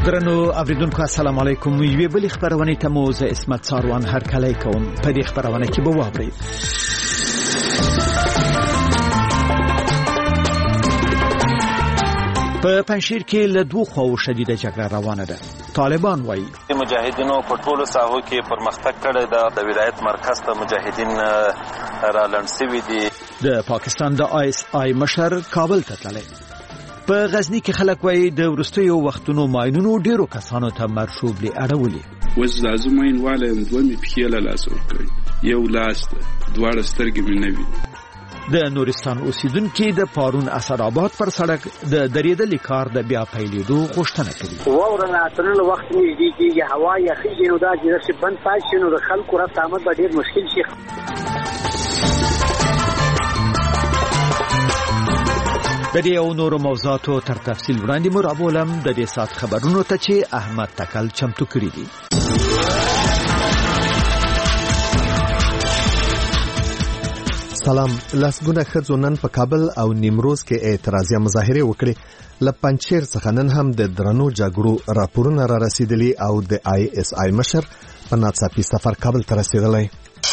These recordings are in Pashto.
درنو اوریدونکو السلام علیکم. یوې بلې خبرونه ته مو زه اسمت ساروان هرکلی کوم. په دې خبرونه کې به واورئ په پنځشیر کې له دوه خواو شدیده جګړه روانه ده. طالبان وایي مجاهدینو په ټولو ساحو کې پرمختګ کړی ده. د ولایت مرکز ته مجاهدین را لنډ شوي دي. د پاکستان د ISI مشر کابل ته تللی. په غزنی کې خلک وایي د وروستیو وختونو ماینونو ډیرو کسانو ته مرشوبلي اړولي. وز لازم ماین والا دوه می پخې له لاس ورکړي. یو لاس ده، دواړه سترګې مې نه وي. د نورستان اوسیدونکو د پارون اسداباد پر سړک د درېدلې کار د بیا پیلېدو غوښتنه کړې. واورنه ترنه وخت نږدې کېږي، هوا یخېږي، نو دا چې بند پاتې نو د خلکو رات آمد به ډېر مشکل شي. د دې او نورو موضوعاتو تر تفصیل وړاندې مو راولم د دې سات خبرونو ته چې احمد تکل چمتو کړی دي. سلام. لسګونه ښځو نن په کابل او نیمروز کې اعتراضي مظاهره وکړې. له پنځشیر څخه نن هم د درنو جګړو راپورونه را رسیدلي او د ISI مشر په ناڅاپي سفر کابل ته رسیدلی.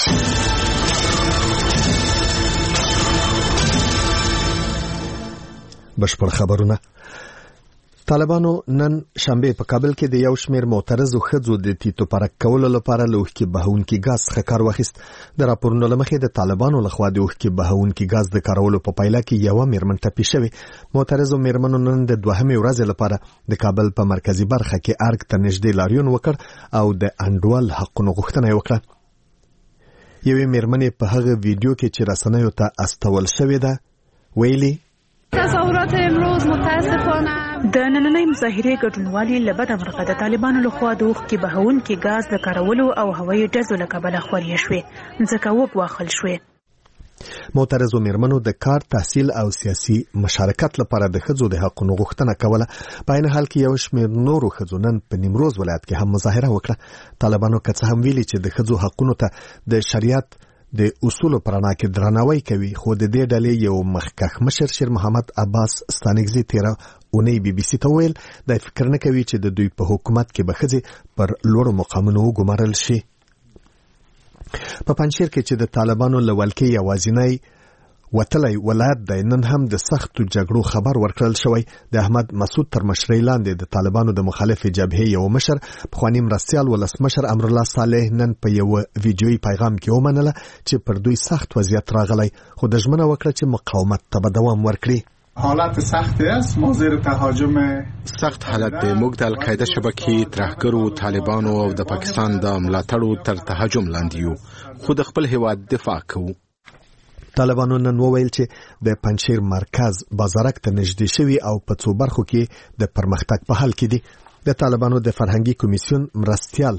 بشپړ خبرونه. طالبانو نن شنبه په کابل کې د یو شمېر معترضو ښځو د تیتو پرک کولو لپاره له اوښکې بهونکي ګاز څخه کار واخیست. د راپورونو له مخې د طالبانو لخوا د اوښکې بهونکي ګاز د کارولو په پایله کې یوه میرمن ټپي شوې. معترضو میرمنو نن د دوهمې ورځې لپاره د کابل په مرکزي برخه کې ارګ ته نږدې لاریون وکړ او د انډول حقونو غوښتنه یې وکړه. یوې میرمنې په هغه ویډیو کې چې رسنیو ته استول شوې ده ویلي تصورات امروز متاسفانه د نننۍ مظاهرې ګډونوالي له بده مرغه د طالبانو لخوا د اوښکې بهونکي ګاز د کارولو او هوایي ډزو له کبله خورې شوې، ځکه وګواښل شوې. معترضو میرمنو د کار، تحصیل او سیاسي مشارکت لپاره د ښځو د حقونو غوښتنه کوله. په عین حال کې یو شمېر نورو ښځو نن په نیمروز ولایت کې هم مظاهره وکړه. طالبانو که څه هم ویلي چې د ښځو حقونو ته د شریعت د اصولو پرانا کې درناوی کوي، خو د دې ډلې یو مخکښ مشر شیر محمد عباس ستانکزي تیره اونۍ BBC ته ویل د فکر نه کوي چې د دوی په حکومت کې به ښځې پر لوړو مقامونو وګمارل شي. په پنځشیر کې چې د طالبانو له ولکې یوازینی وتلی ولایت دی، نن هم د سختو جګړو خبر ورکړل شوی. د احمد مسعود تر مشرۍ لاندې د طالبانو د مخالفې جبهې یو مشر پخواني مرستیال ولسمشر امرالله صالح نن په یو ویډیویي پیغام کې ومنله چې پر دوی سخت وضعیت راغلی، خو د ژمنه وکړه چې مقاومت ته به دوام ورکړي. حالت سختی است. ما زیر تهاجم سخت حالت د موږ د القاعده شبکې ترهګرو، طالبانو او د پاکستان د ملاتړو تر تهاجم لاندې یو، خو د خپل هیواد دفاع کوو. طالبانو نن وویل چې د پنځشیر مرکز بازارک ته نږدې شوی او په څو برخو کې د پرمختګ په حال کې دي. د طالبانو د فرهنګي کمیسیون مرستیال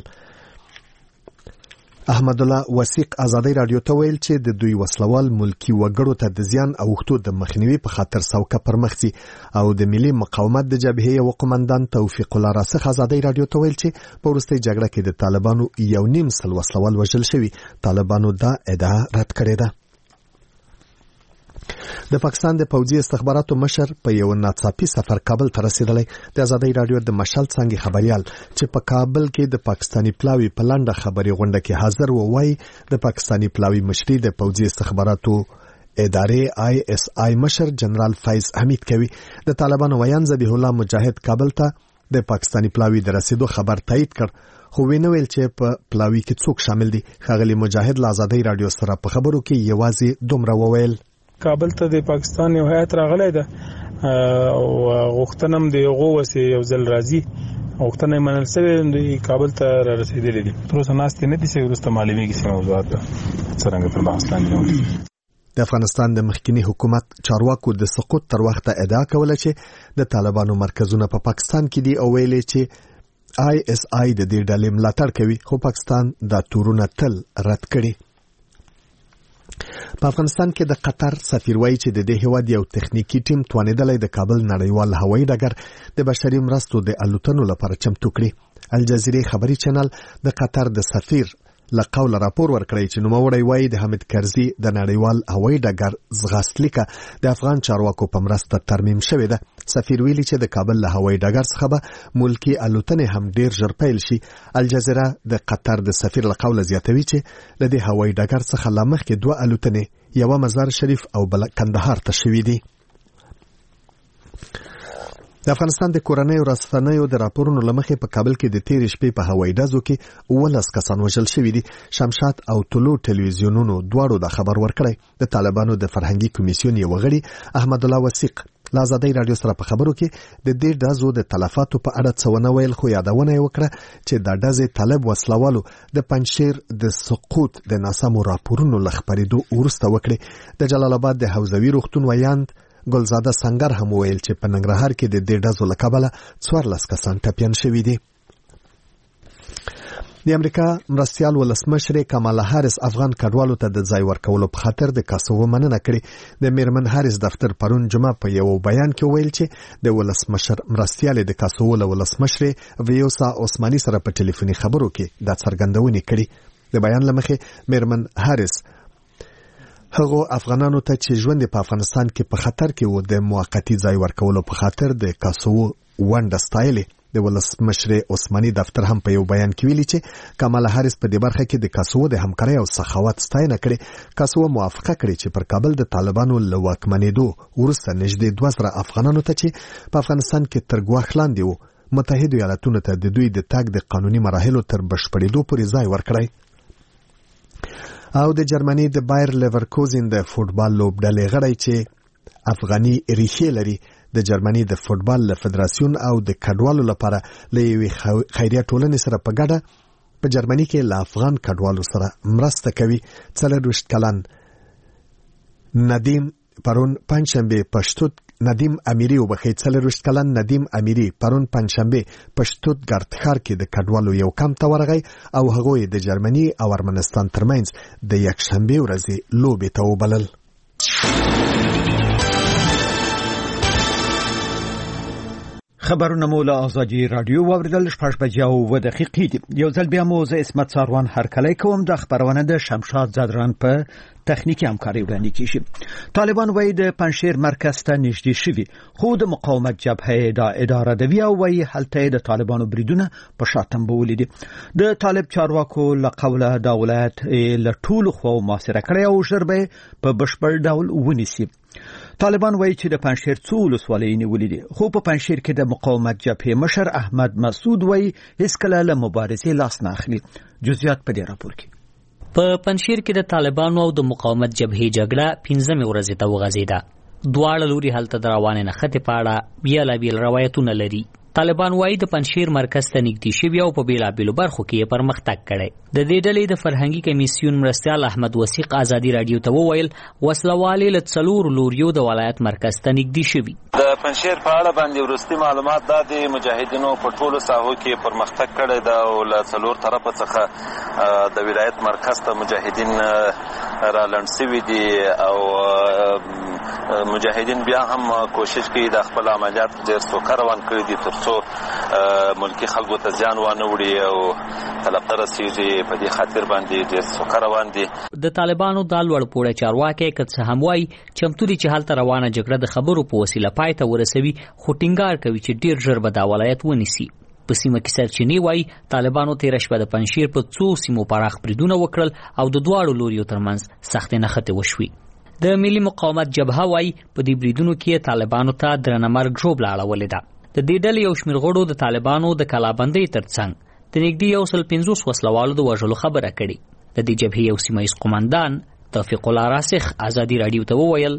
احمد الله وثیق ازادي رادیو ته ویل چې د دوی وسلوال ملکی وګړو ته د زیان او وختو د مخنیوي په خاطر سوکه پرمختي او د ملي مقاومت د جبهې یو قومندان توفیق الله راسخ ازادي رادیو ته ویل چې په وروستۍ جګړه کې د طالبانو 1.5 وسلوال وژل شوي. طالبانو دا ادعا رد کړې ده. د پاکستان د پوځي استخباراتو مشر په یو ناڅاپي سفر کابل ته رسیدلی. د ازادي رادیو د مشال څنګه خبريال چې په کابل کې د پاکستاني پلاوي په لنډه خبري غونډه کې حاضر وای، د پاکستاني پلاوي مشري د پوځي استخباراتو ادارې ISI مشر جنرال فیض حمید کوي. د طالبانو ویان ذبیح الله مجاهد کابل ته د پاکستاني پلاوي د رسیدو خبر تایید کړ، خو وینه ویل چې په پلاوي کې څوک شامل دي. ښاغلي مجاهد له ازادي رادیو سره په خبرو کې یوازې دومره وویل: کابل ته د پاکستان یو هیات راغلی ده او غوښتنم د یو وسې یو ځل راځي، غوښتنه منل شوې د کابل ته را رسیدلې دي. تر اوسه ناستې نه دي چې وروسته معلومیږي چې موضوعات څرنګه پر بحث لاندې دي. د افغانستان د مخکنی حکومت چارواکو د سقوط تر وخته ادعا کوله چې د طالبانو مرکزونه په پاکستان کې دي او ویلې چې ISI د دې ډلې ملاتړ کوي، خو پاکستان دا تورونه تل رد کړي. په افغانستان کې د قطر سفیر وایي چې د دې هیواد یو تخنیکی ټیم توانیدلی د کابل نړیوال هوایي ډګر د بشري مرستو د الوتنو لپاره چمتو کړي. الجزیره خبري چینل د قطر د سفیر له قوله راپور ورکړی چې نوموړی وایي د حامد کرزي د نړیوال هوایي ډګر ځغاستلیکه د افغان چارواکو په مرسته ترمیم شوې ده. سفیر ویلي چې د کابل له هوایي ډګر څخه به ملکی الوتنې هم ډیر ژر پیل شي. الجزیره د قطر د سفیر له قوله زیاتوي چې له دې هوایي ډګر څخه لا مخکې 2 الوتنې، یوه مزار شریف او بل کندهار ته شوي دي. د افغانستان د کورنیو رسنیو د راپورونو لمخې په کابل کې د تیرې شپې په هوایي ډزو کې 19 کسان وژل شوي دي. شمشاد او طلوع ټلویزیونونو دواړو دا خبر ورکړی. د طالبانو د فرهنګي کمیسیون یو غړي احمد الله وثیق له آزادۍ رادیو سره په خبرو کې د دې ډزو د تلفاتو په اړه څه ونه ویل، خو یادونه یې وکړه چې د ډزې طالب وسلوالو د پنجشیر د سقوط د ناسمو راپورونو له خپرېدو وروسته وکړي. د جلال آباد د حوزوي روغتون ویاند ګلزاده سنگر هم ویل چې په ننګرهار کې د دې ډزو له کبله 14 کسان ټپیان شوي دي. د امریکا مرستیال ولسمشر کمالا هاریس افغان کډوالو ته د ځای ورکولو په خاطر د کاسوو مننه کړې. د میرمن هاریس دفتر پرون جمعه په یو بیان کې ویل چې د ولسمشر مرستیال د کاسوو له ولسمشر ویوسا عثماني سره په ټلیفوني خبرو کې د څرګندونې کړې. د بیان لمخې میرمن هاریس هغه افغانانو ته چې ژوند په افغانستان کې په خطر کې و د موقتی ځای ورکولو په خاطر د کاسوو ونډه ستایلې. د ولسمشر عثماني دفتر هم په یو بیان کې ویلي چې کمالا هاریس په دې برخه کې د کاسوو د همکارۍ او سخاوت ستاینه کړې. کاسوو موافقه کړې چې پر کابل د طالبانو له واکمنېدو وروسته نږدې 2000 افغانانو ته چې په افغانستان کې تر ګواښ لاندې وو متحده ایالاتونو ته د دوی د تګ د قانوني مراحلو تر بشپړېدو پورې ځای ورکړی. او د جرمني د بایر لیورکوزن د فوټبال لوبډلې غړی چې افغاني ریښې لري د جرمني د فوټبال فدراسیون او د کډوالو لپاره له یوې خیریه ټولنې سره په ګډه په جرمني کې له افغان کډوالو سره مرسته کوي. 40 کلن ندیم پرون پنځشنبه ندیم امیری وبخښئ 40 کلن ندیم امیری پرون پنځشنبه په شتوتګارت ښار کې د کډوالو یو کمپ ته ورغی او هغوی د جرمني او ارمنستان ترمنځ د یکشنبه ورځې لوبې ته وبلل. خبرونه مو له آزادي رادیو واوریدل. 6:02 دي. یو ځل بیا مو زه اسمت ساروان هرکلی کوم. د خبرونه د شمشاد زادران په تخنیکی همکاري وړاندې کیږي. طالبان وایي د پنجشیر مرکز ته نږدې شوي، خو د مقاومت جبهه دا اداره دوي او وایي هلته د طالبانو بریدونه په شاتم بولې دي. د طالب چارواکو له قوله د ولایت له ټولو خو محاصره کړی او ژر به په بشپړ ډول ونیسي. طالبان وایي چې د پنجشیر څو ولسوالۍ نیولې دي، خو په پنجشیر کې د مقاومت جبهه مشر احمد مسعود وایي هیڅ کله له مبارزې لاس نه اخلي. جزئیات په دې راپور کې. په پنجشیر کې د طالبانو او د مقاومت جبهې جګړه 15 ورځې ته وغځېده. دواړه لوري هلته د روانې نښتې په اړه بیلابیل روایتونه لري. طالبان وایي د پنجشیر مرکز ته نږدې شوي او په بیلابیلو برخو کې یې پرمختګ کړی. د دې ډلې د فرهنګي کمیسیون مرستیال احمد وثیق آزادي رادیو ته وویل وسلوالې له 4 لوریو د ولایت مرکز ته نږدې شوي. د پنجشیر په اړه باندې وروستي معلومات دا د مجاهدینو په ټولو ساحو کې پرمختګ کړی دا او له 4 طرفه څخه د ولایت مرکز ته مجاهدین را لنډ شوي دي او مجاهدین بیا هم کوشش کوي د خپل عملیات ډېر سوکه روان کړي دي ترڅو ملکی خلکو ته زیان وانه وړي او طلب ته رسیږي. په دې خاطر باندې ډېر سوکه روان دي. د طالبانو د لوړ پوړی چارواکي که څه هم وایي چمتو دي چې هلته روانه جګړه د خبرو په وسیله پای ته ورسوي، خو ټینګار کوي چې ډېر ژر به دا ولایت ونیسي. په سیمه کې سرچینې وایي طالبانو تېره شپه د پنجشیر په 2 سیمو پراخ بریدونه وکړل او د دواړو لوریو ترمنځ سختې نښتې وشوي. د ملي مقاومت جبهه وایي په دې بریدونو کې طالبانو ته درنه مرګ ژوبله اړولې ده. د دې ډلې یو شمېر غړو د طالبانو د کلابندۍ ترڅنګ د نږدې 150 وسلوالو د وژلو خبره کړې. د دې جبهې یو سیمه ییز قومندان توفیق الله راسخ آزادي رادیو ته وویل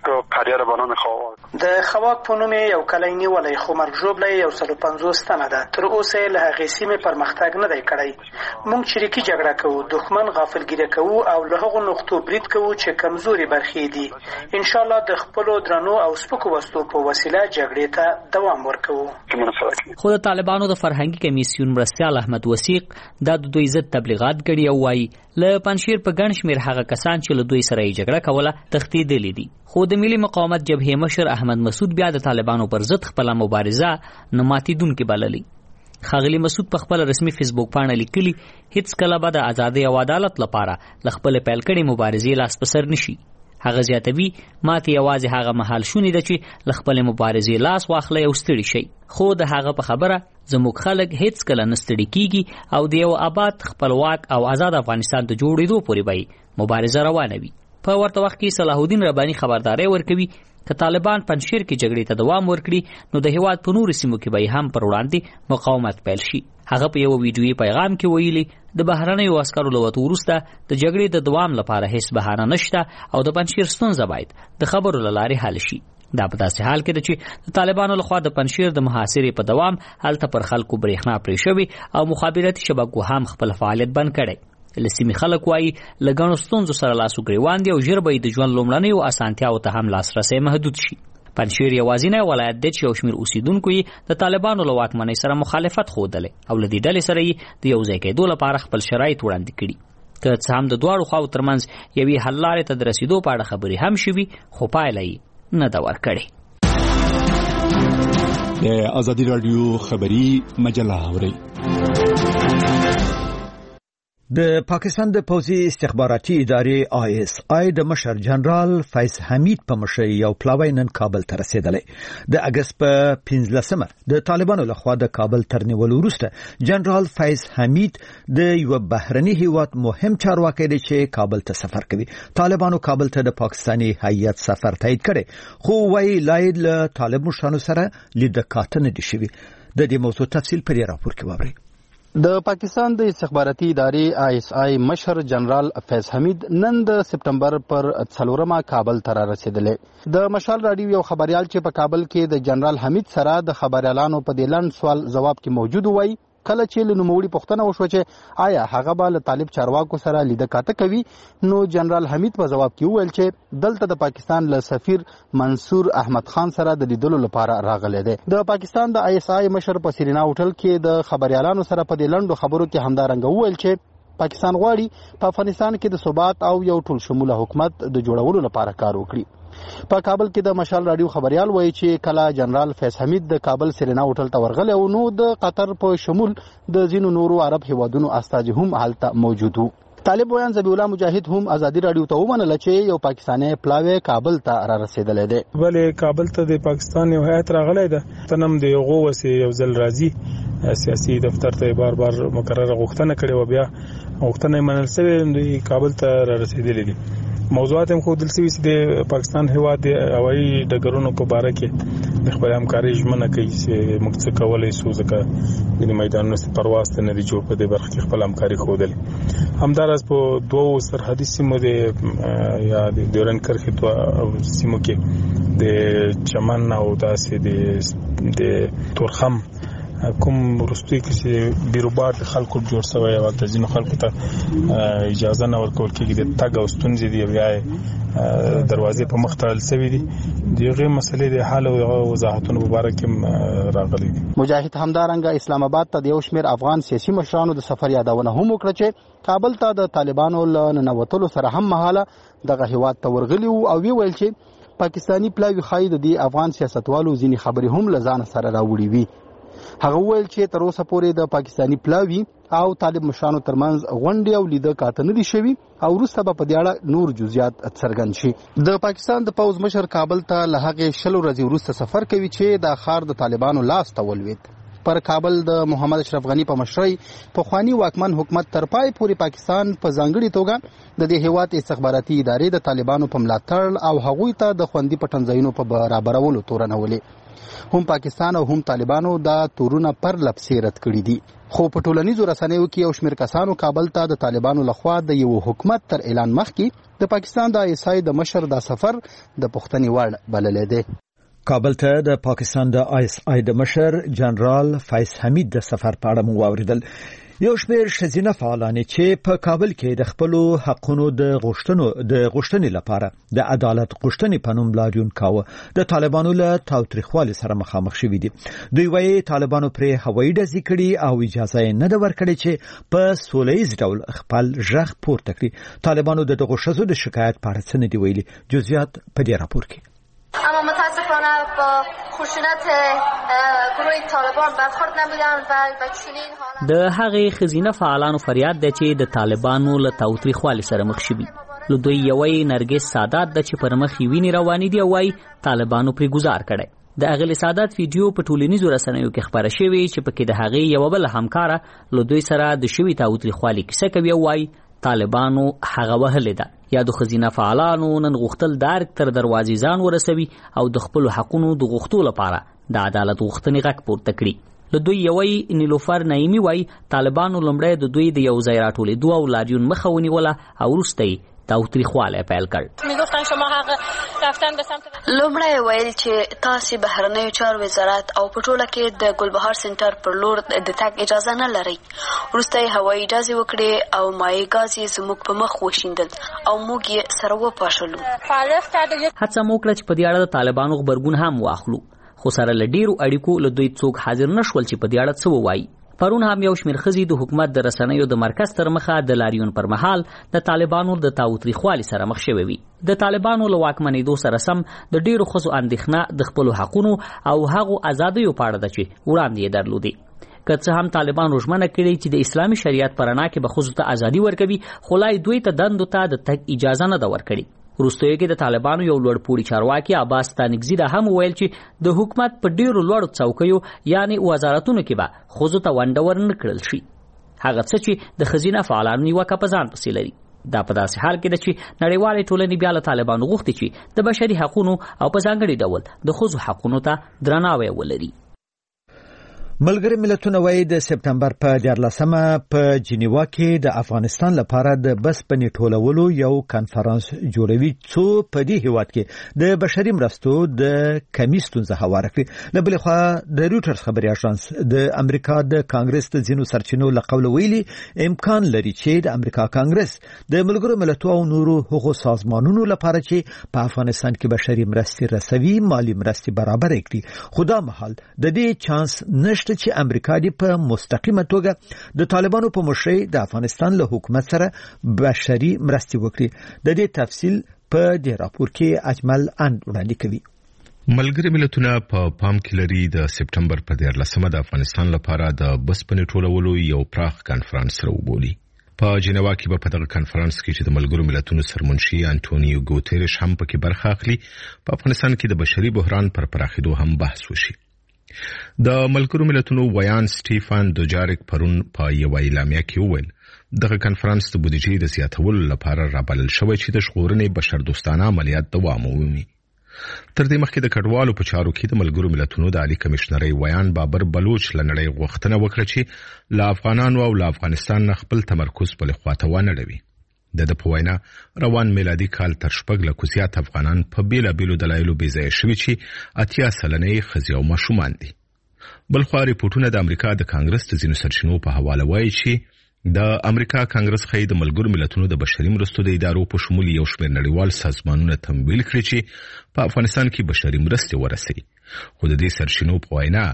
د خواک په نوم یو کلی نیولای خو مرګ ژوبله 150 تنه ده. تر اوسه له هغې سیمې پرمختګ نه دی کړی. موږ چریکي جګړه کوو، دښمن غافلګیره کوو او له هغو نقطو برید کوو چې کمزوري برخې دي. ان شاء الله د خپلو درنو او سپکو وسلو په وسیله جګړې ته دوام ورکوو. خو د طالبانو د فرهنګي کمیسیون مرستیال احمد وثیق دا د دوی ضد تبلیغات کړي او وایي له پنجشیر په ګڼ شمېر هغه کسان چې له دوی سره یې جګړه کوله تښتېدلي دي. خو د ملي مقاومت جبهې مشر احمد مسعود بیا د طالبانو پر ضد خپله مبارزه نه ماتېدونکې بللې. ښاغلي مسعود په خپل رسمي فیسبوک پاڼه لیکلي هیڅ کله به د ازادۍ او عدالت لپاره له خپلې پیل کړې مبارزې لاس په سر نشي. هغه زیاتوي ماته یوازې هغه مهال شونې ده چې ل خپل مبارزې لاس واخلي او ستړي شي، خو د هغه په خبره زموږ خلک هیڅ کله نه ستړي کیږي او د یو آباد خپلواک او آزاد افغانستان ته جوړېدو پورې به مبارزه روانه وي. په ورته وخت کې صلاح الدین رباني خبرداري ورکوي که طالبان پنځشیر کې جګړې ته دوام ورکړي نو د هیواد په نورو سیمو کې به هم پر وړاندې مقاومت پیل شي. هغه په یو ویډیویي پیغام کې ویلي د بهرنیو عسکرو له وتو وروسته د جګړې د دوام لپاره هیڅ بهانه نشته او د پنځشیر ستونزه باید د خبرو له لارې حل شي. دا په داسې حال کې ده چې د طالبانو لخوا د پنځشیر د محاصرې په دوام هلته پر خلکو برېښنا پرې شوې او مخابراتي شبکو هم خپل فعالیت بند کړی. لسیمې خلک وایي له ګڼو ستونزو سره لاسو ګریوان دي او ژر به د ژوند لومړنیو اسانتیاو ته هم لاسرسی محدود شي. پنځشیر یوازینی ولایت دی چې یو شمېر اوسیدونکو یې د طالبانو له واکمنۍ سره مخالفت ښودلی او له دې ډلې سره یې د یو ځای کېدو لپاره خپل شرایط وړاندې کړي. که څه هم د دواړو خواو ترمنځ یوې حل لارې ته د رسیدو په اړه خبرې هم شوي خو پایله یې نه ده ورکړې. د ازادي راډیو خبري مجله اورئ. د پاکستان د پوځي استخباراتي ادارې ISI د مشر جنرال فیض حمید په مشرۍ یو پلاوی نن کابل ته رسیدلی. د اگست په 15مه د طالبانو لخوا د کابل تر نیولو وروسته جنرال فیض حمید د یو بهرني هیواد مهم چارواکي دی چې کابل ته سفر کوي. طالبانو کابل ته د پاکستاني هیئت سفر تایید کړي خو وايي لاید له طالب مشرانو سره لیدکاتنه دي شوي. د دې موضوع تفصیل په دې راپور کې واورئ. د پاکستان د استخباراتي ادارې ISI مشر جنرال فیض حمید نن د سپټمبر پر 4مه کابل ته رسیدلی. د مشال راډیو یو خبريال چې په کابل کې د جنرال حمید سره د خبريالانو په دې لنډ سوال جواب کې موجود وای کله چې له نوموړي پوښتنه وشوه چې آیا هغه به له طالب چارواکو سره لیدکاته کوي نو جنرال حمید په جواب کې وویل چې دلته د پاکستان له سفیر منصور احمد خان سره د لیدلو لپاره راغلی دی. د پاکستان د ISI مشر په سرینا هوټل کې د خبريالانو سره په دې لنډو خبرو کې همدارنګه وویل چې پاکستان غواړي په افغانستان کې د ثبات او یو ټول شموله حکومت د جوړولو لپاره کار وکړي. په کابل کې د مشال راډیو خبريال وایي چې کله جنرال فیض حمید د کابل سرینا هوټل ته ورغلی او نو د قطر په شمول د ځینو نورو عرب هیوادونو استازي هم هلته موجود وو. طالب ویان ذبیح الله مجاهد هم ازادي راډیو ته ومنله چې یو پاکستاني پلاوی کابل ته را رسیدلی دی. بلې کابل ته د پاکستان یو هیئت راغلی ده تنم د یو وسې یو ځل راځي سیاسي دفتر ته بار بار مقرره غوښتنه کړې و بیا غوښتنه منل شوې کابل ته را رسیدلی دي. موضوعات هم خو دلته چې د پاکستان هیواد د هوایي ډګرونو په باره کې د خپل همکاري ژمنه کوي چې موږ څه کولای شو ځکه د میدانونو څخه پرواز ته نه دی جوړ په دې برخه کې خپل همکاري ښودل. همداراز په دوو سرحدي سیمو د یا د ډیورنډ کرښې دوه سیمو کې د چمن او داسې د تورخم کوم وروستي کې چې بیروبار خلکو جوړ شوی او د ځینو خلکو ته اجازه نه ورکول کېږي د تګ او ستونزې دی بیا دروازې په مخ تړل شوي دي. دغه مسلې د حل او وضاحتونو په اړه کې راغلي دي. مجاهد همدارنګه اسلام آباد ته د یو شمېر افغان سیاسي مشرانو د سفر یادونه هم وکړه چې کابل ته د طالبانو له ننوتلو سره هم مهاله دغه هیواد ته ورغلي او ویل چې پاکستانی پلاوی خای د دې افغان سیاستوالو ځینې خبرې هم له ځان سره راوړي وي. هغه ویل چې تر اوسه پورې د پاکستانی پلاوی او طالب مشرانو ترمنځ غونډې او لیدکاته نه دي شوي او وروسته به په دې اړه نور جزئیات څرګند شي. د پاکستان د پوځ مشر کابل ته له هغې 20 ورځې وروسته سفر کوي چې د ښار د طالبانو لاس ته ولوېد. پر کابل د محمد اشرف غنی په مشرۍ پخوانی واکمن حکومت تر پای پورې پاکستان په ځانګړي توګه د دې هیواد استخباراتي ادارې د طالبانو په ملاتړ او هغوی ته د خوندي پټنځایونو په برابرولو تورنولې. هم پاکستان او هم طالبانو دا تورونه پر لپسې رد کړي دي. خو په ټولنیزو رسنیو کې یو شمېر کسانو کابل ته د طالبانو لخوا د یو حکومت تر اعلان مخکې د پاکستان د ISI د مشر دا سفر د پوښتنې وړ بللی دی. کابل ته د پاکستان د ISI د مشر جنرال فیض حمید د سفر په اړه مو واوریدل. یو شمېر ښځینه فعالانې چې په کابل کې د خپلو حقونو د غوښتنې لپاره د عدالت غوښتنې په نوم لاریون کاوه د طالبانو له تاوتریخوالي سره مخامخ شوي دي. دوی وایي طالبانو پرې هوایي ډزې کړي او اجازه یې نه ده ورکړې چې په سولیز ډول خپل غږ پورته کړي. طالبانو د دغو ښځو د شکایت په اړه څه نه دي ویلي. جزئیات په دې راپور کې. اما متاسفانه با خشونت گروه طالبان برخورد نبودن و به چنین حالت د هغې ښځینه فعالانو فریاد دی چې د طالبانو له تاوتریخوالي سره مخ شوي. له دوی یوې نرګس سادات د چې پر مخ ویني رواني دی وای طالبانو پرې گزار کړي. د اغل سادات ویډیو په ټولنیزو رسنیو کې خبره شوې چې پکې د هغې یو بل همکاره له دوی سره د شوی تاوتریخوالي کیسه کوي وای طالبانو هغه وهلې ده یا د خزینه فعالانو نن غوښتل دارک تر دروازې ځان ورسوي او د خپل حقونو د غوښتلو لپاره د عدالت غوښتنې غږ پورته کړي. له دوی یوې نیلوفر نایمی وای طالبانو لومړی د دوی د یو ځای راټولېدو او لاریون مخه ونیوله او وروسته تاوتریخوالی پیل کړ. لومړی ویل چې تاسو بهرنیو چارو وزارت او په ټوله کې د ګلبهار سنټر پر لور د تګ اجازه نه لرئ. وروسته هوایي اجازه وکړي او مایع ګاز یې زموږ په مخ وشیندل او موږ یې سره وپاشلو. هڅه مو وکړه چې په دې اړه د طالبانو خبرګون هم واخلو خو سره له ډیرو اړیکو له دوی څوک حاضر نشول چې په دې اړه څه ووایي. پرون هم یو شمېر ښځې د حکومت د رسنیو د مرکز تر مخه د لاریون پر مهال د طالبانو د تاوتریخوالي سره مخ شوې وي. د طالبانو له واکمنېدو سره سم د ډیرو ښځو اندېښنه د خپلو حقونو او هغو ازادیو په اړه ده چې وړاندې یې درلودې. که څه هم طالبانو ژمنه کړې چې د اسلامي شریعت په رڼا کې به ښځو ته ازادي ورکوي خو لا دوی ته دندو ته د تګ اجازه نه ده ورکړې. وروستیو کې د طالبانو یو لوړپوړي چارواکي عباس ستانکزي دا هم ویل چې د حکومت په ډیرو لوړو څوکیو یعنی وزارتونو کې به ښځو ته ونډه ورنه کړل شي. هغه څه چې د ښځینه فعالانو نیوکه په ځان پسې لري. دا په داسې حال کې ده چې نړیوالې ټولنې بیا له طالبانو غوښتي چې د بشري حقونو او په ځانګړي ډول د ښځو حقونو ته درناوی ولري. ملګری ملتونه وایي د سپتمبر په 14مه په جنیوا کې د افغانستان لپاره د بسپنې ټولولو یو کانفرنس جوړوي څو په دې هیواد کې د بشري مرستو د کمی ستونزه هواره کړي. له بلې خوا د رویټرز خبري اژانس د امریکا د کانګرس د ځینو سرچینو له قوله ویلي امکان لري چې د امریکا کانګرس د ملګرو ملتونو او نورو حقوقي سازمانونو لپاره چې په افغانستان کې بشري مرستې رسوي مالی مرستې برابر کړي. خو دا مهال د دې چانس نشته چې امریکا دی په مستقیمه توګه د طالبانو په مشرۍ د افغانستان له حکومت سره بشري مرستې وکړي. د دې تفصیل په دې راپور کې اجمل اند وړاندې کوي. ملګری ملتونه په پام کې لري د سپتمبر په 14مه د افغانستان لپاره د بسپنې ټولولو یو پراخ کانفرنس راوبولي. په جنیوا کې په دغه کانفرنس کې چې د ملګرو ملتونو سرمنشي انټونیو ګوتيرش هم پکې برخه اخلي په افغانستان کې د بشري بحران پر پراخېدو هم بحث وشي. د ملګرو ملتونو ویان سټیفن دوجاریک پرون په یو اعلامیه کې وویل دغه کانفرنس د بودیجې د زیاتولو لپاره رابلل شوی چې د ژغورنې بشردوستانه عملیات دوام ومومي. تر دې مخکې د کډوالو په چارو کې د ملګرو ملتونو د عالی کمشنرۍ ویان بابر بلوچ لنړۍ غوښتنه وکړه چې له افغانانو او له افغانستان نه خپل تمرکز په خواته ونړوي. د په وینا روان میلادي کال تر 6 لک زیات افغانان په بیلابیلو دلایلو بې ځای شوي چې 80 سلنې ښځې او ماشومان دي. بلخوا ریپورټونه د امریکا د کانګرس د ځینو سرچینو په حواله وایي چې د امریکا کانګرس خې د ملګرو ملتونو د بشري مرستو د ادارو په شمول یو شمېر نړیوال سازمانونه تمویل کړي چې په افغانستان کې بشري مرستې ورسوي. خو د دې سرچینو په وینا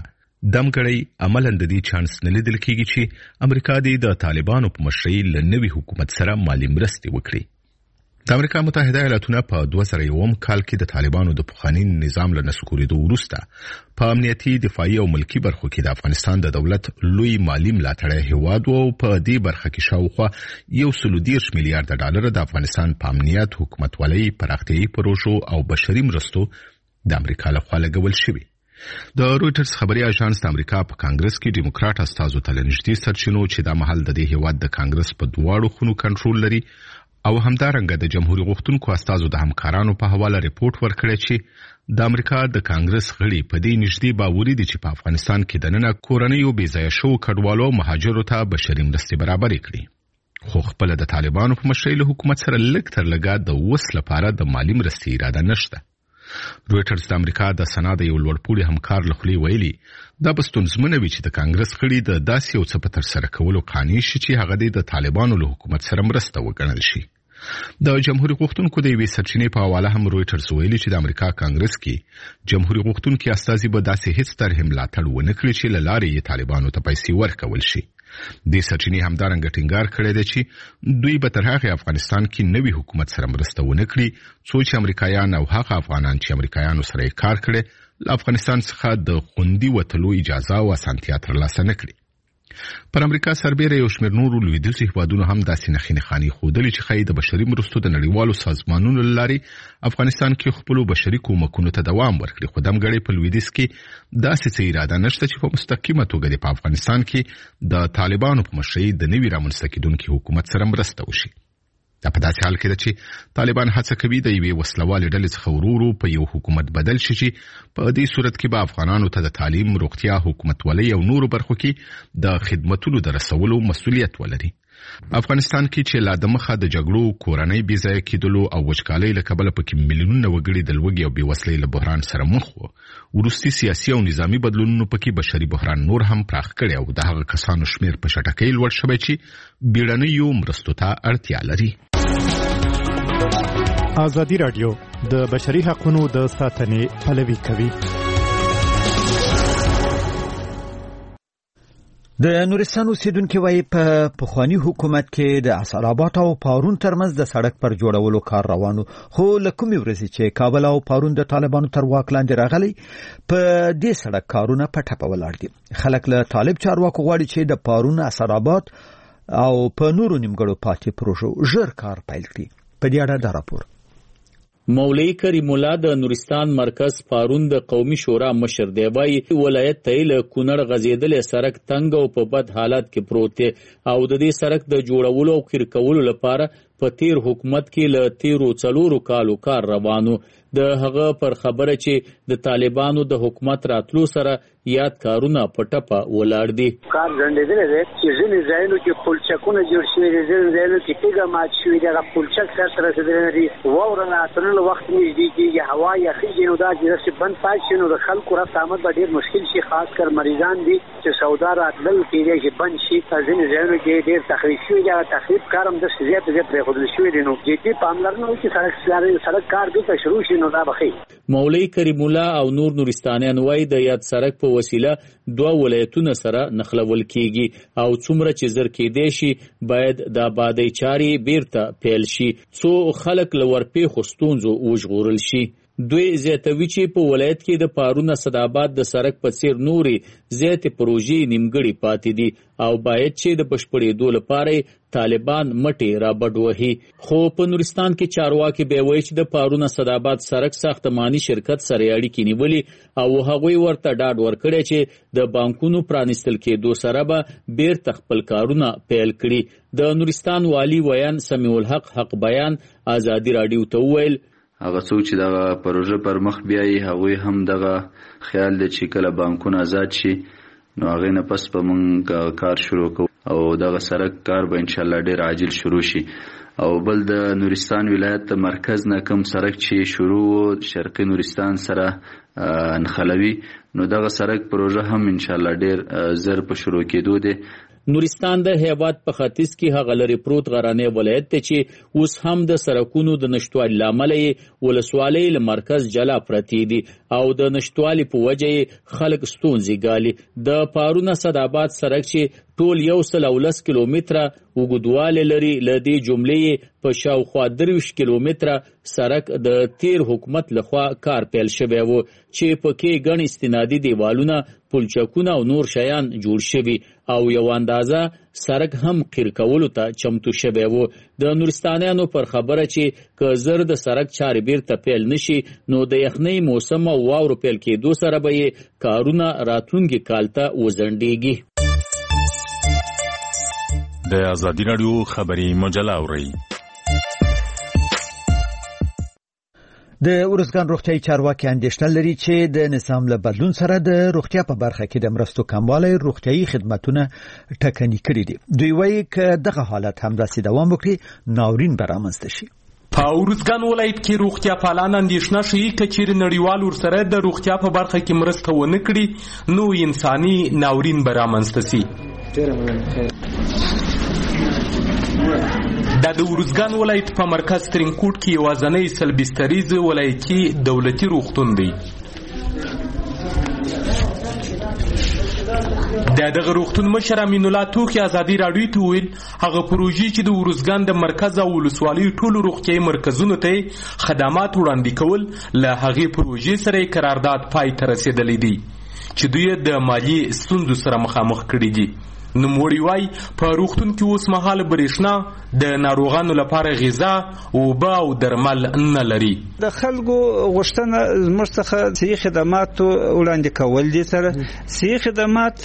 دمګړی عملاً د دې چانس نه لیدل کېږي چې امریکا د طالبانو په مشرۍ له نوي حکومت سره مالی مرستې وکړي. د امریکا متحده ایالاتونه په 2001 کال کې د طالبانو د پخواني نظام له نسکورېدو وروسته په امنیتي دفاعي او ملکی برخو کې د افغانستان د دولت لوی مالی ملاتړی هیواد او په دې برخه کې شاوخوا 130 میلیارډ ډالر د افغانستان په امنیت حکومتولۍ پراختیايي پروژو او بشري مرستو د امریکا لخوا لګول شوي. د رویټرز خبري اژانس د امریکا په کانګرس کې ډیموکراټ استازو ته لنږدې سرچینو چې د محل د دې هیواد د کانګرس په دواړو خونو کنټرول لري او همدارنګه د جمهوریت غوښتونکو استازو د همکارانو په حواله ریپورت ورکړی چې د امریکا د کانګرس غړي په دې نږدې باوري دي چې په افغانستان کې د نن کورنیو بې ځایه شوو کډوالو مهاجرو ته بشري مرستې برابرې کړي. خو خپل د طالبانو په مشرۍ له حکومت سره لږ تر لږه د وس لپاره د مالی مرستې اراده نشته. رویټرز د امریکا د سنا د یو لوړپوړي همکار له خولې ویلي دا به ستونزمنه وي چې د کانګرس غړي د داسې یو څه په ترسره کولو قانع شي چې هغه د طالبانو له حکومت سره مرسته وګڼل شي. د جمهوریت غوښتونکو د یوې سرچینې په حواله هم رویټرز ویلي چې د امریکا کانګرس کې جمهوریت غوښتونکي استازي به داسې هیڅ طرح ملاتړ ونه کړي چې له لارې یې طالبانو ته پیسې ورکول شي. د سرچینې همدارنګه ټینګار کړی دی چې دوی به تر هغه افغانستان کې نوي حکومت سره مرسته ونه کړي څو چې امریکایان او هغه افغانان چې امریکایانو سره کار کړي له افغانستان څخه د خوندي وتلو اجازه او اسانتیا ترلاسه نه کړي. پر امریکا سربېره یو شمېر نورو لویدیځو هیوادونو هم داسې نښې نښانې ښودلې چې ښایي د بشري مرستو د نړیوالو سازمانونو له لارې افغانستان کې خپلو بشري کومکونو ته دوام ورکړي، خو دمګړې په لویدیځ کې داسې څه اراده نشته چې په مستقیمه توګه په افغانستان کې د طالبانو په مشرۍ د نوي رامنځته کېدونکي حکومت سره مرسته وشي. دا په داسې حال کې ده چې طالبان هڅه کوي د یوې وسلوالې ډلې څخه ورو ورو په یو حکومت بدل شي چې په دې صورت کې به افغانانو ته د تعلیم، روغتیا، حکومتولۍ او نورو برخو کې د خدمتونو د رسولو مسؤلیت ولري. افغانستان کې چې لا د مخه د جګړو، کورنۍ بې ځایه کېدلو او وچکالۍ له کبله پکې میلیونونه وګړي د لوږې او بېوسلۍ له بحران سره مخ وو، وروستي سیاسي او نظامي بدلونونو پکې بشري بحران نور هم پراخ کړی او د هغه کسانو شمېر په چټکۍ لوړ شوی چې بیړنیو مرستو ته اړتیا لري. ازادي راډیو د بشري حقوقو د ساتنې پلوي کوي. د نورستان اوسیدونکو وايي په پخوانی حکومت کې د اسعارآباد او پارون ترمنځ د سړک پر جوړولو کار روانو، خو لکومې ورځې چې کابل او پارون د طالبانو تر واک لاندې راغلي په دې سړک کارونه په ټپه ولاړ دي. خلک له طالب چارواکو غواړي چې د پارون اسعارآباد او په نورو نیمګړو پاتې پروژو ژر کار پیل کړي. په دې اړه دا راپور. مولوی کریم الله د نورستان مرکز پارون د قومي شورا مشر دی، وايي ولایت ته له کونړ غزیدل سړک تنگ او په بد حالت کې پروت دی او د دې سړک د جوړولو او خیر کولو لپاره په تیر حکومت کې له 13 کالو کار روانو. د هغه پر خبره چې د طالبانو د حکومت راتلو سره یاد کارونه پټپا ولاړ دي. کار غندېدل دي چې ځینې ځایونو کې پلچکونه جوړ شوي دي، ځینې ځایونو کې تیږه مات شوې ده، پلچک سره رسېدل دي، واوره راتللو وخت نږدې کېږي، هوا یخېږي، نو دا چې بند پاتې شي نو د خلکو رفت آمد به ډېر مشکل شي، خاص کر مریضان دي چې سودا راتلل کېدای شي بند شي. ځینې ځایونو کې ډېر تخریب شوي دي، تخریب کار هم داسې زیات پرېښودل شوی دی، نو جدي پاملرنه وکړي سړک کار دلته شروع شي نو دا به ښه. مولوی کریم الله او نور نورستانیان وایي د یاد سړک په وسیله 2 ولایتونه سره نښلول کیږي او څومره چې زر کېدای شي باید د آبادی چارې بیرته پیل شي څو خلک له ورپېښو ستونزو وژغورل شي. دوی زیاتوي چې په ولایت کې د پارون اسدآباد د سړک په څیر نوري زیاتې پروژې نیمګړې پاتې دي او باید چې د بشپړېدو لپاره طالبان مټې را بډوهي. خو په نورستان کې چارواکي به وایي چې د پارون اسدآباد سړک ساختماني شرکت سره اړیکې نیولې او هغوی ورته ډاډ ورکړی چې د بانکونو پرانیستل کېدو سره به بیرته خپل کارونه پیل کړي. د نورستان والی ویان سمیع الحق حق بیان ازادي راډیو ته وویل هغه څوک چې دغه پروژه پر مخ بیایي هغوی هم دغه خیال دی چې کله بانکونه آزاد شي نو هغې نه پس به موږ کار شروع کوو او دغه سړک کار به انشاءالله ډېر عاجل شروع شي. او بل د نورستان ولایت د مرکز نه کوم سړک چې شروع شرقي نورستان سره نښلوي نو دغه سړک پروژه هم انشاءالله ډېر زر په شروع کېدو دی. نورستان د هیواد په ختیځ کې هغه لري پروت غرانې ولایت ته چې اوس هم د سړکونو د نشټوالي له امله یې ولسوالۍ له مرکز جلا پرتې دي او د نشټوالي په وجه یې خلک ستونزې ګالي. د پارون اسدآباد سړک چې ټول 110 کیلومتره اوږدوالی لري، له دې جملې په شاوخوا 23 کیلومتره سړک د تیر حکومت لخوا کار پیل شوی و چې پکې ګڼ استنادي دیوالونه، پلچکونه او نور شیان جوړ شوي او یو اندازه سړک هم قیر کولو ته چمتو شوی و. د نورستانیانو پر خبره چې که زر د سړک چارې بیرته پیل نشي نو د یخنۍ موسم او واورو پیل کېدو سره به یې کارونه راتلونکي کال ته وځنډېږي. د ازادي راډیو خبري مجله اورئ. د ورزګان روغتیايي چارواکي اندېښنه لري چې د نظام له بدلون سره د روغتیا په برخه کې د مرستو کموالی روغتیايي خدماتونه ټکني کړي دي. دوی وایي که دغه حالت همداسې دوام وکړي ناورین به رامنځته شي. په ورزګان ولایت کې روغتیا پالان اندېښنه ښیي که چیرې نړیوال ورسره د روغتیا په برخه کې مرسته ونه کړي نو انساني ناورین به رامنځته شي. د ورزګان ولایت په مرکز ترینکوټ کې یوازینی سلبستریز ولایتي دولتي روغتون دی. دغه روغتون مشر امین الله توخی ازادي راډیو ته ویل هغه پروژې چې د ورزګان د مرکز او ولسوالۍ ټولو روغتیايي مرکزونو ته خدمات وړاندې کول له هغې پروژې سره قرارداد پای ته رسېدلی دی چې دوی د مالی ستونزو سره مخامخ کړي دي. نوموړي وایي په روغتون کې اوس مهال برېښنا د ناروغانو لپاره غذا اوبه او درمل نه لري. د خلکو غوښتنه زموږ څخه صحي خدماتو وړاندې کول دي. سره صحي خدمات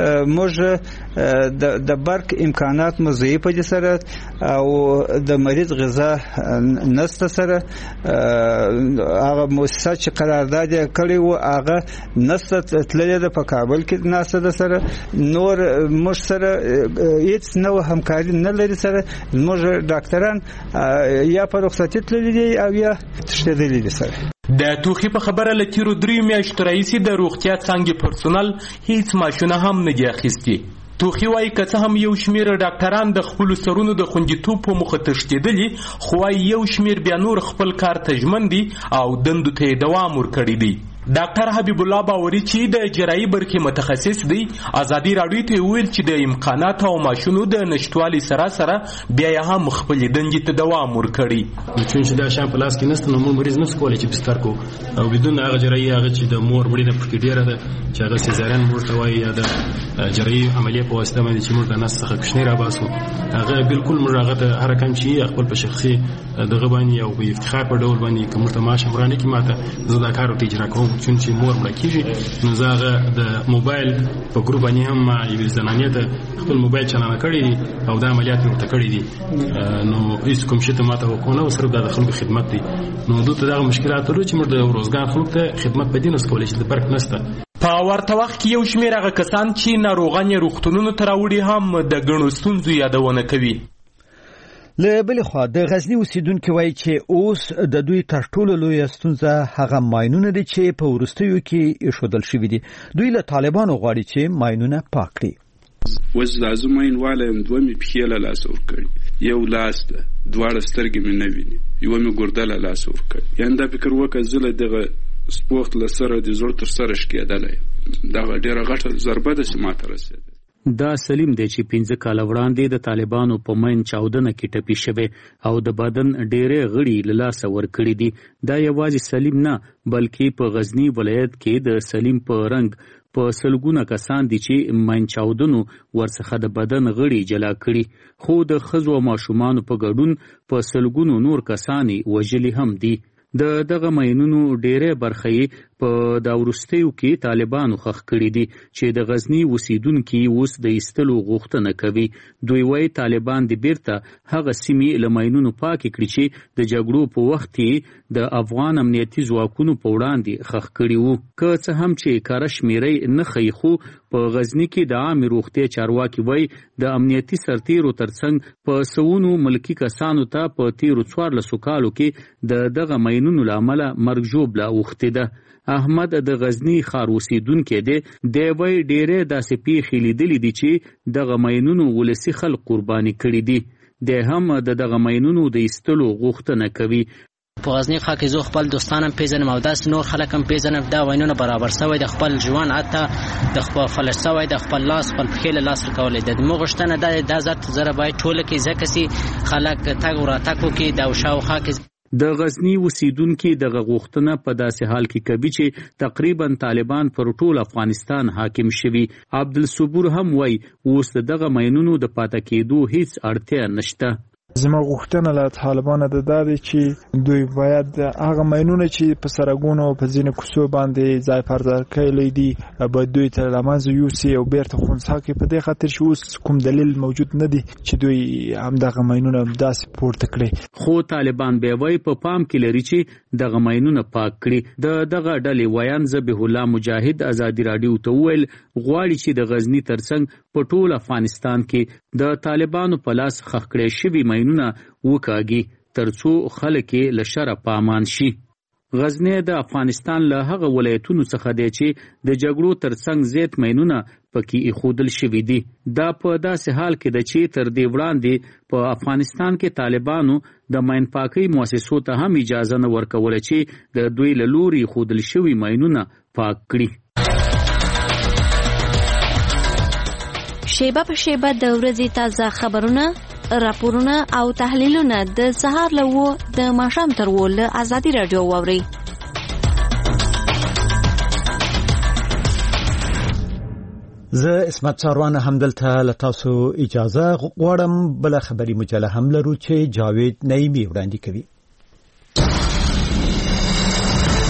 موږ د برق امکانات مو ضعیفه دي سره او د مریض غذا نسته سره هغه مؤسسه چې قرارداد کړی و هغه نسته تللې ده په کابل کې ناسته ده سره نور موږ سره هیڅ نوع همکاري نه لري. سره موږ ډاکټران یا په رخصتي تللي دي او یا تښتېدلي دي. سره د توخي په خبره له تیرو 3 میاشتو راهیسې د روغتیا څانګې پرسونل هیڅ معاشونه هم نه دي اخیستي. توخي وایي که څه هم یو شمېر ډاکټران د خپلو سرونو د خوندیتوب په موخه تښتېدلي، خو وایي یو شمېر بیا نور خپل کار ته ژمن دي او دندو ته یې دوام ورکړی دی. ډاکټر حبیب الله باوري چې د جراحي برخې متخصص دی ازادي راډیو ته ویل چې د امکانات او ماشینو د نشټوالي سره سره بیا یې هم خپل دندې ته دوام ورکړي. چې دا شان په لاس کې نشته نو موږ مریض نس کولای چې بستر کو او بدون هغه جراحي هغه چې د مور وړي نه پکې ډیره ده چې هغه سيزارین ورته وایي یا د جراحي عملیه په واسطه باندې چې موږ د نس څخه کوښنه را باسو هغه بالکل موږ هغه ته هر کم چې خپل په شخصي دغه باندې او په افتخار په ډول باندې کوم ته ماشه ورانه کې ماته زه دا کار ته اجرا کوم چې مور مړکیږي نو زه د موبایل په ګروپ باندې هم ما یو زنانه ته خپل موبایل چلانه کړی او دا عملیات ورته کړی دي نو هیڅ کوم شي ته ماته وکونه او سره د خلکو خدمت دي نو دوی دغه مشکلات ورو چې موږ د روزګار خلکو ته خدمت بدین اوس کولای شي د فرق نشته. په ورته وخت کې یو شمېر هغه کسان چې ناروغان یې روغتونونو ته راوړي هم د ګڼو ستونزو یادونه کوي. له بل خوا د غزنی اوسیدونکو وایي چې اوس د دوی تر ټولو لوی ستونزه هغه ماینونه دي چې په ورستیو کې ایښودل شوي دي. دوی له طالبانو غواړي چې ماینونه پاک کړي. وز لازم ماین والا دوه می پخې له لاس ورکړي یو لاس ده دواړه سترګې مې نه ویني یو می ګرده له لاس ورکړي یان دا فکر وکړه زله دغه سپورت لسره د زړه تر سره شکېدلې دا ډیره غټه ضربه ده چې ماته رسېده. دا سلیم دی چې 15 کال وړاندې د طالبانو په مین چاودنه کې ټپي شوی او د بدن ډېرې غړي له لاسه ورکړي دي. دا یوازې سلیم نه بلکې په غزنی ولایت کې د سلیم په رنګ په سلګونه کسان دي چې مین چاودنو ورڅخه د بدن غړي جلا کړي خو د ښځو او ماشومانو په ګډون په سلګونو نور کسانی وژلي هم دي. د دغه مینونو ډېرې برخې په دا ورستیو کې طالبانو خخ کړي دي چې د غزنی اوسیدونکو اوس د ایستلو غوښتنه کوي. دوی وايي طالبان د بیرته هغه سیمې له مینونو پاکې کړي چې د جګړو په وخت کې د افغان امنیتي ځواکونو په وړاندې خخ کړي وو. که څه هم چې کار شمیرې نه خي خو په غزنی کې د عام روغتیا چارواکي وایي د امنیتي سرتیرو ترڅنګ په سونو ملکی کسانو ته په تیرو 14 کالو کې دغه مینونو لامل مرګ ژوبله وخته ده. احمد د غزنی ښار اوسیدونکی دی. دی وایي ډېرې داسې پیښې لیدلې دي چې دغه مینونو ولسي خلک قرباني کړي دي. دی هم دغه مینونو د ایستلو غوښتنه کوي. په غزنی ښار کې زه خپل دوستانم پیژنم او داسې نور خلک هم پیژنم. دا وینونه برابر سوی د خپل ژوند حتی د خپل فلش سوی د خپل لاس خپل پښې له لاس ورکولی د موږ غوښتنه دا ذات زره باید ټوله کې ځکه چې خلک تګ وراتګ وکړي د شاوخوا کې. د غزنی اوسیدونکو دغه غوښتنه په داسې حال کې کوي چې تقریبا طالبان پر ټول افغانستان حاکم شوي. عبدالصبور هم وایي اوس دغه مینونو د پاتې کېدو هیڅ اړتیا نشته. زما غوښتنه له طالبانو ده چې دوی باید هغه ماینونه چې په سرګونو په ځینې کوڅو باندې ځای پر ځای کړي دي باید دوی ته لمنځه یوسي او بیرته خونسا کړي په دې خاطر چې اوس کوم دلیل موجود نه دی چې دوی هم دغه ماینونه داسې پورته کړي. خو طالبان به وایي په پام کې لري چې دغه ماینونه پاک کړي. دغه ډلې ویان ذبیح الله مجاهد ازادي راډیو ته ویل غواړي چې د غزنی ترڅنګ په ټول افغانستان کې د طالبانو په لاس خښ کړي شوي ماینونه وکاږي ترڅو خلک له شر په امان شي. غزنی د افغانستان له هغه ولایتونو څخه دی چې د جګړو ترڅنګ زیات ماینونه پکې ایښودل شوي دي. دا په داسې حال کې ده چې تر دې وړاندې په افغانستان کې طالبانو د ماین پاکۍ مؤسسو ته هم اجازه نه ورکوله چې د دوی له لوري ایښودل شوي ماینونه پاک کړي. شیبه په شیبه د ورځې تازه خبرونه، راپورونه او تحلیلونه د سهار له 9 د ماښام تر 10 له ازادي راډیو واورئ. زه اسمت ساروان همدلته لتاسو اجازه غواړم بل خبري مجله هم لرو چې جاوید نعیمی وړاندې کوي.